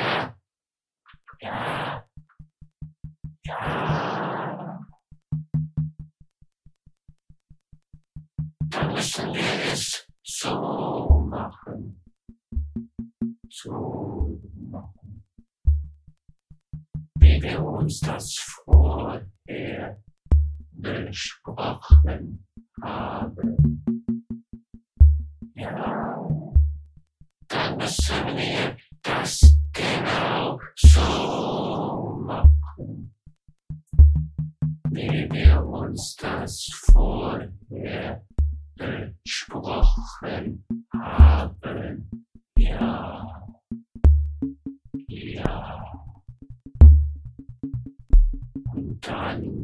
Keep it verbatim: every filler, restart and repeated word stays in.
Ja, ja, ja. Dann müssen wir es so machen. So machen. Wie wir uns das vorher besprochen haben. Ja, dann müssen wir das genau so machen, wie wir uns das vorher besprochen haben. Ja, ja. Und dann